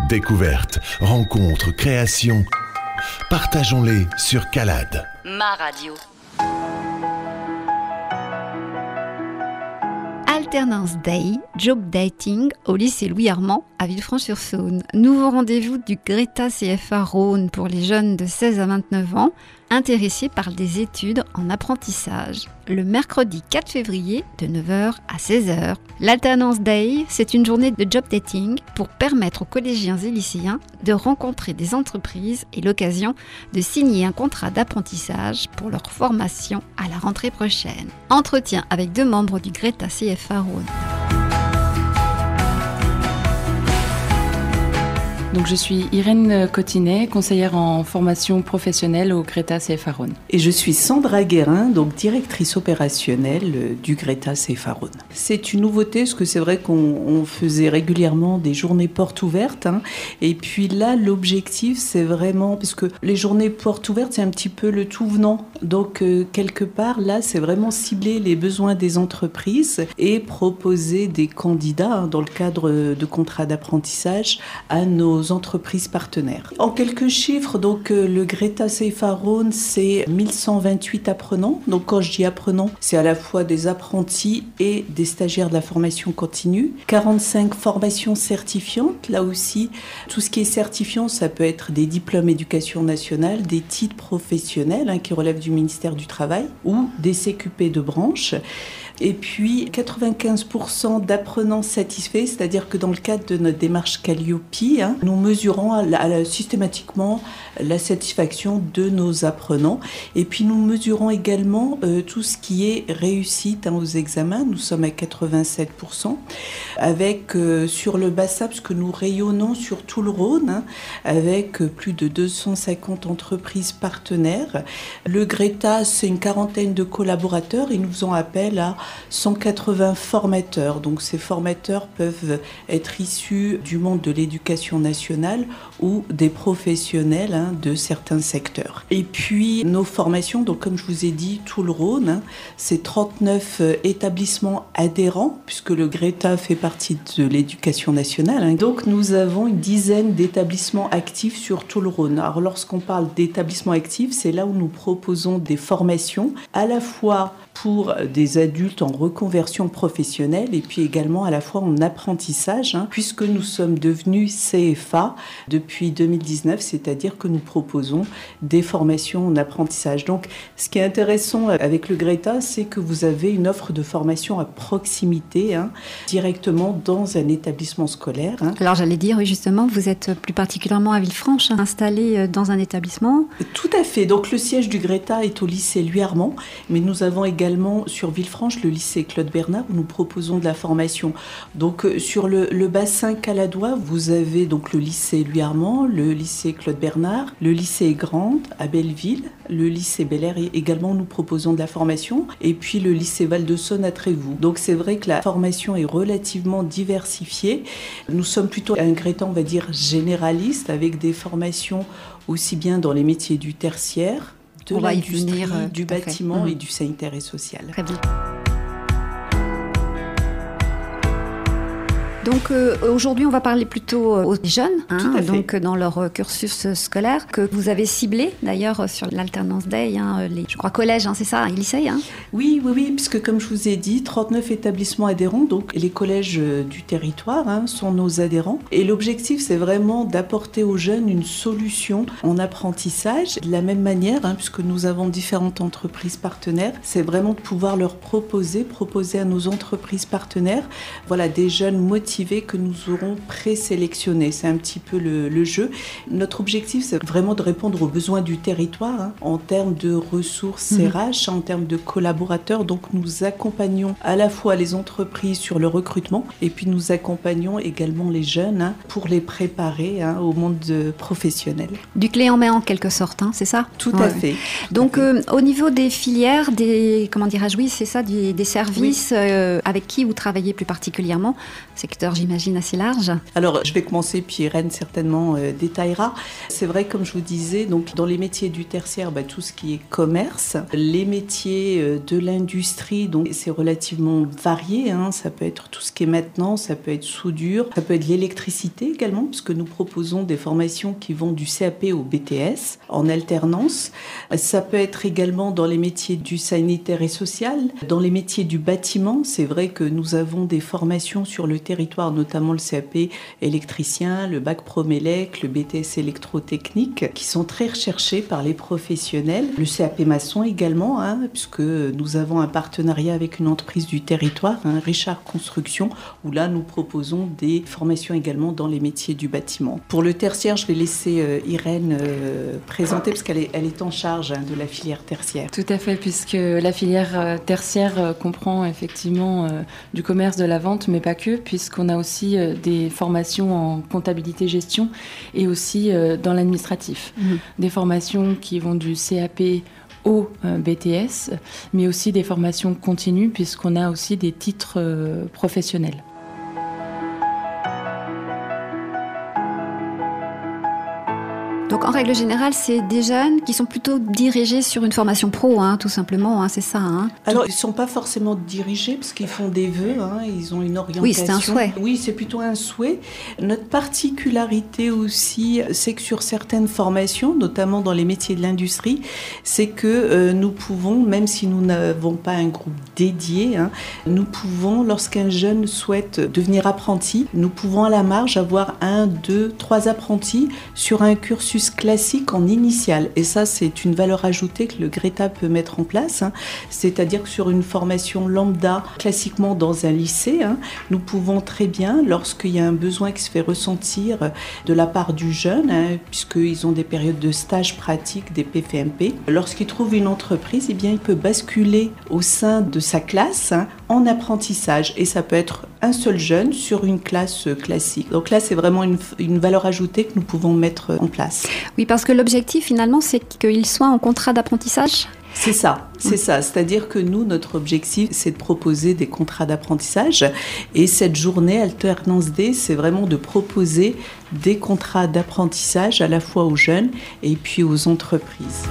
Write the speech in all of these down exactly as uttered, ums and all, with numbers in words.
Découvertes, rencontres, créations. Partageons-les sur Calade. Ma radio. Alternance Day, Job Dating au lycée Louis Armand à Villefranche-sur-Saône. Nouveau rendez-vous du Greta C F A Rhône pour les jeunes de seize à vingt-neuf ans intéressés par des études en apprentissage. Le mercredi quatre février de neuf heures à seize heures. L'Alternance Day, c'est une journée de job dating pour permettre aux collégiens et lycéens de rencontrer des entreprises et l'occasion de signer un contrat d'apprentissage pour leur formation à la rentrée prochaine. Entretien avec deux membres du Greta C F A Rhône. Donc je suis Irène Cotinet, conseillère en formation professionnelle au Greta C F A Rhône. Et je suis Sandra Guérin, donc directrice opérationnelle du Greta C F A Rhône. C'est une nouveauté parce que c'est vrai qu'on on faisait régulièrement des journées portes ouvertes. Hein, et puis là, l'objectif, c'est vraiment, parce que les journées portes ouvertes, c'est un petit peu le tout venant. Donc euh, quelque part, là, c'est vraiment cibler les besoins des entreprises et proposer des candidats hein, dans le cadre de contrats d'apprentissage à nos entreprises partenaires. En quelques chiffres, donc euh, le Greta C F A Rhône, c'est mille cent vingt-huit apprenants. Donc quand je dis apprenants, c'est à la fois des apprentis et des stagiaires de la formation continue. quarante-cinq formations certifiantes. Là aussi, tout ce qui est certifiant, ça peut être des diplômes éducation nationale, des titres professionnels hein, qui relèvent du ministère du Travail ou des C Q P de branche. Et puis quatre-vingt-quinze pour cent d'apprenants satisfaits, c'est-à-dire que dans le cadre de notre démarche Calliope, hein, nous mesurons à la, à la, systématiquement la satisfaction de nos apprenants. Et puis nous mesurons également euh, tout ce qui est réussite hein, aux examens. Nous sommes à quatre-vingt-sept pour cent. Avec euh, sur le bassin, parce que nous rayonnons sur tout le Rhône, hein, avec euh, plus de deux cent cinquante entreprises partenaires. Le Greta, c'est une quarantaine de collaborateurs et nous faisons appel à cent quatre-vingts formateurs. Donc ces formateurs peuvent être issus du monde de l'éducation nationale ou des professionnels hein, de certains secteurs. Et puis nos formations, donc comme je vous ai dit, tout le Rhône, hein, c'est trente-neuf établissements adhérents, puisque le Greta fait partie de l'éducation nationale. Hein. Donc nous avons une dizaine d'établissements actifs sur tout le Rhône. Alors lorsqu'on parle d'établissements actifs, c'est là où nous proposons des formations, à la fois pour des adultes en reconversion professionnelle et puis également à la fois en apprentissage, hein, puisque nous sommes devenus C F A depuis deux mille dix-neuf, c'est-à-dire que nous proposons des formations en apprentissage. Donc, ce qui est intéressant avec le Greta, c'est que vous avez une offre de formation à proximité, hein, directement dans un établissement scolaire. Hein. Alors, j'allais dire, oui, justement, vous êtes plus particulièrement à Villefranche, hein, installé dans un établissement. Tout à fait. Donc, le siège du Greta est au lycée Louis Armand, mais nous avons également également sur Villefranche le lycée Claude Bernard où nous proposons de la formation. Donc sur le, le bassin caladois, vous avez donc le lycée Louis Armand, le lycée Claude Bernard, le lycée Grande à Belleville, le lycée Bel Air également nous proposons de la formation et puis le lycée Val-de-Saône à Trévoux. Donc c'est vrai que la formation est relativement diversifiée. Nous sommes plutôt un Greta, on va dire, généraliste avec des formations aussi bien dans les métiers du tertiaire, de on l'industrie, va y venir, euh, du bâtiment mmh. et du sanitaire et social. Très bien. Donc euh, aujourd'hui, on va parler plutôt aux jeunes, hein, donc dans leur cursus scolaire, que vous avez ciblé d'ailleurs sur l'Alternance Day, hein, les, je crois collège, hein, c'est ça, et lycée hein. Oui, oui, oui, puisque comme je vous ai dit, trente-neuf établissements adhérents, donc les collèges du territoire hein, sont nos adhérents. Et l'objectif, c'est vraiment d'apporter aux jeunes une solution en apprentissage. De la même manière, hein, puisque nous avons différentes entreprises partenaires, c'est vraiment de pouvoir leur proposer, proposer à nos entreprises partenaires, voilà, des jeunes motivés que nous aurons présélectionnés. C'est un petit peu le, le jeu. Notre objectif, c'est vraiment de répondre aux besoins du territoire hein, en termes de ressources mmh. R H, en termes de collaborateurs. Donc, nous accompagnons à la fois les entreprises sur le recrutement et puis nous accompagnons également les jeunes hein, pour les préparer hein, au monde professionnel. Du clé en main en quelque sorte, hein, c'est ça ? Tout ouais. à fait. Tout Donc, à fait. Euh, au niveau des filières, des, comment dirais-je, oui, c'est ça, des, des services oui. euh, avec qui vous travaillez plus particulièrement, c'est secteur, j'imagine, assez large. Alors, je vais commencer, puis Irène certainement euh, détaillera. C'est vrai, comme je vous disais, donc dans les métiers du tertiaire, bah, tout ce qui est commerce, les métiers euh, de l'industrie, donc c'est relativement varié. Hein. Ça peut être tout ce qui est maintenance, ça peut être soudure, ça peut être l'électricité également, puisque nous proposons des formations qui vont du C A P au B T S en alternance. Ça peut être également dans les métiers du sanitaire et social, dans les métiers du bâtiment. C'est vrai que nous avons des formations sur le territoire, notamment le C A P électricien, le bac Promélec, le B T S électrotechnique, qui sont très recherchés par les professionnels. Le C A P maçon également, hein, puisque nous avons un partenariat avec une entreprise du territoire, hein, Richard Construction, où là nous proposons des formations également dans les métiers du bâtiment. Pour le tertiaire, je vais laisser euh, Irène euh, présenter, parce qu'elle est, elle est en charge hein, de la filière tertiaire. Tout à fait, puisque la filière tertiaire comprend effectivement euh, du commerce, de la vente, mais pas que, puisqu'on a aussi euh, des formations en comptabilité gestion et aussi euh, dans l'administratif. Mmh. Des formations qui vont du C A P au euh, B T S, mais aussi des formations continues, puisqu'on a aussi des titres euh, professionnels. Donc en règle générale, c'est des jeunes qui sont plutôt dirigés sur une formation pro, hein, tout simplement, hein, c'est ça. Hein. Alors, ils ne sont pas forcément dirigés parce qu'ils font des vœux, hein, ils ont une orientation. Oui, c'est un souhait. Oui, c'est plutôt un souhait. Notre particularité aussi, c'est que sur certaines formations, notamment dans les métiers de l'industrie, c'est que euh, nous pouvons, même si nous n'avons pas un groupe dédié, hein, nous pouvons, lorsqu'un jeune souhaite devenir apprenti, nous pouvons à la marge avoir un, deux, trois apprentis sur un cursus classique en initiale. Et ça, c'est une valeur ajoutée que le Greta peut mettre en place. Hein. C'est-à-dire que sur une formation lambda, classiquement dans un lycée, hein, nous pouvons très bien, lorsqu'il y a un besoin qui se fait ressentir de la part du jeune, hein, puisqu'ils ont des périodes de stage pratique, des P F M P, lorsqu'il trouve une entreprise, eh bien, il peut basculer au sein de sa classe hein, en apprentissage. Et ça peut être un seul jeune sur une classe classique. Donc là, c'est vraiment une, une valeur ajoutée que nous pouvons mettre en place. Oui, parce que l'objectif, finalement, c'est qu'il soit en contrat d'apprentissage. C'est ça, c'est ça. C'est-à-dire que nous, notre objectif, c'est de proposer des contrats d'apprentissage. Et cette journée Alternance D, c'est vraiment de proposer des contrats d'apprentissage à la fois aux jeunes et puis aux entreprises.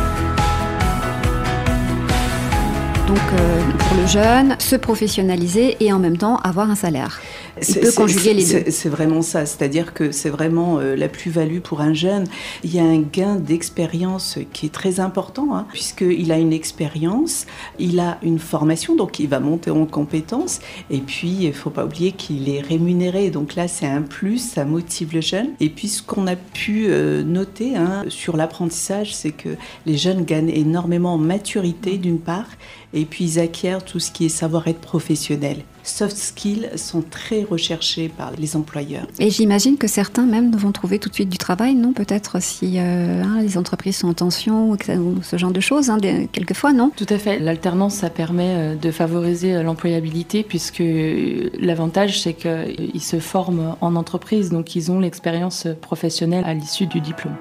Donc, euh, pour le jeune, se professionnaliser et en même temps avoir un salaire. Il c'est, peut conjuguer les deux. C'est, c'est vraiment ça, c'est-à-dire que c'est vraiment euh, la plus-value pour un jeune. Il y a un gain d'expérience qui est très important, hein, puisqu'il a une expérience, il a une formation, donc il va monter en compétences, et puis il ne faut pas oublier qu'il est rémunéré. Donc là, c'est un plus, ça motive le jeune. Et puis ce qu'on a pu euh, noter hein, sur l'apprentissage, c'est que les jeunes gagnent énormément en maturité d'une part, et puis ils acquièrent tout ce qui est savoir-être professionnel. Soft skills sont très recherchés par les employeurs. Et j'imagine que certains même vont trouver tout de suite du travail, non ? Peut-être si euh, hein, les entreprises sont en tension ou, que ça, ou ce genre de choses, hein, des, quelquefois, non ? Tout à fait. L'alternance, ça permet de favoriser l'employabilité puisque l'avantage, c'est qu'ils se forment en entreprise, donc ils ont l'expérience professionnelle à l'issue du diplôme.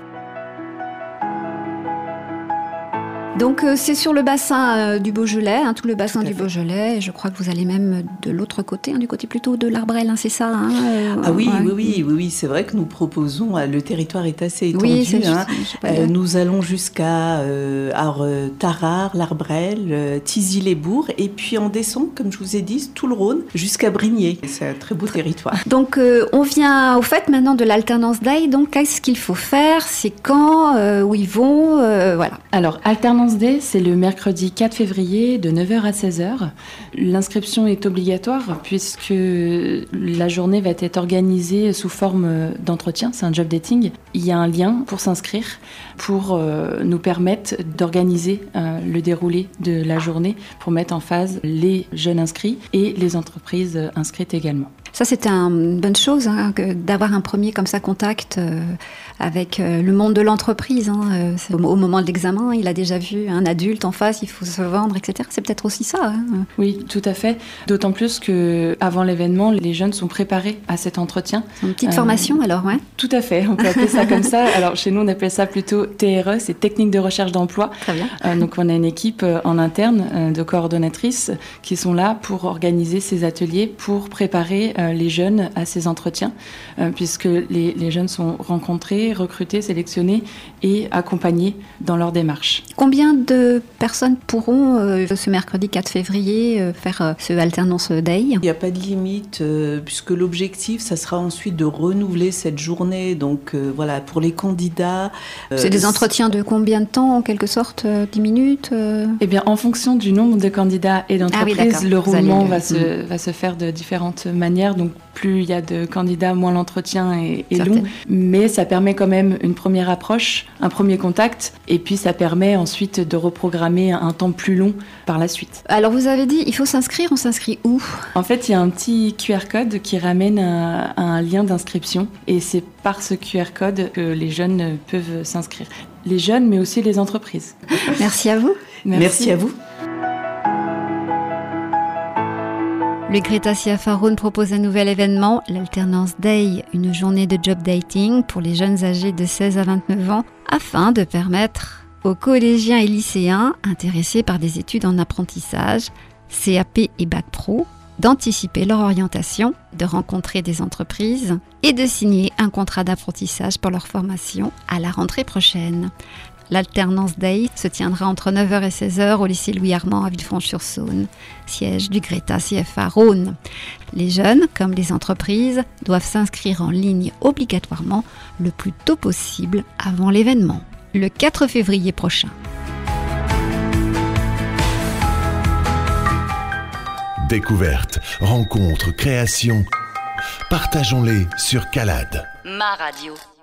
Donc euh, c'est sur le bassin euh, du Beaujolais, hein, tout le bassin tout du Beaujolais. Et je crois que vous allez même de l'autre côté, hein, du côté plutôt de l'Arbrel, hein, c'est ça hein, euh, Ah oui, ouais. oui, oui, oui, oui, c'est vrai que nous proposons. Le territoire est assez étendu. Oui, c'est hein. juste, euh, nous allons jusqu'à euh, alors, euh, Tarare, l'Arbrel, euh, Thizy-les-Bourgs, et puis en descend, comme je vous ai dit, tout le Rhône jusqu'à Brignais. C'est un très beau territoire. Donc euh, on vient au fait maintenant de l'Alternance Day. Donc qu'est-ce qu'il faut faire ? C'est quand ? euh, Où ils vont euh, Voilà. Alors Alternance Day, c'est le mercredi quatre février de neuf heures à seize heures. L'inscription est obligatoire puisque la journée va être organisée sous forme d'entretien, c'est un job dating. Il y a un lien pour s'inscrire, pour euh, nous permettre d'organiser euh, le déroulé de la journée, pour mettre en phase les jeunes inscrits et les entreprises inscrites également. Ça, c'était une bonne chose, hein, que d'avoir un premier comme ça contact euh, avec euh, le monde de l'entreprise. Hein, euh, c'est au, au moment de l'examen, il a déjà vu un adulte en face, il faut se vendre, et cetera. C'est peut-être aussi ça. Hein. Oui, tout à fait. D'autant plus qu'avant l'événement, les jeunes sont préparés à cet entretien. C'est une petite euh, formation alors, ouais. Tout à fait, on peut appeler ça comme ça. Alors chez nous, on appelle ça plutôt T R E, c'est Technique de recherche d'emploi. Très bien. Euh, donc on a une équipe euh, en interne euh, de coordonnatrices qui sont là pour organiser ces ateliers, pour préparer euh, les jeunes à ces entretiens, euh, puisque les, les jeunes sont rencontrés, recrutés, sélectionnés et accompagnés dans leur démarche. Combien de personnes pourront, euh, ce mercredi quatre février, euh, faire euh, ce Alternance Day ? Il n'y a pas de limite, euh, puisque l'objectif, ça sera ensuite de renouveler cette journée. Donc euh, voilà, pour les candidats... Euh, c'est des entretiens de combien de temps, en quelque sorte, euh, dix minutes euh... Eh bien, en fonction du nombre de candidats et d'entreprises, ah oui, le roulement le... va, se, mmh. va se faire de différentes manières. Donc, plus il y a de candidats, moins l'entretien est, est long. Mais ça permet quand même une première approche, un premier contact. Et puis, ça permet ensuite de reprogrammer un temps plus long par la suite. Alors, vous avez dit, il faut s'inscrire. On s'inscrit où ? En fait, il y a un petit Q R code qui ramène à, à un lien d'inscription. Et c'est par ce Q R code que les jeunes peuvent s'inscrire. Les jeunes, mais aussi les entreprises. Merci à vous. Merci, Merci à vous. Le Greta C F A Rhône propose un nouvel événement, l'Alternance Day, une journée de job dating pour les jeunes âgés de seize à vingt-neuf ans, afin de permettre aux collégiens et lycéens intéressés par des études en apprentissage, C A P et Bac Pro, d'anticiper leur orientation, de rencontrer des entreprises et de signer un contrat d'apprentissage pour leur formation à la rentrée prochaine. L'Alternance Day se tiendra entre neuf heures et seize heures au lycée Louis Armand à Villefranche-sur-Saône, siège du Greta C F A Rhône. Les jeunes, comme les entreprises, doivent s'inscrire en ligne obligatoirement le plus tôt possible avant l'événement, le quatre février prochain. Découvertes, rencontres, créations, partageons-les sur Calade. Ma radio.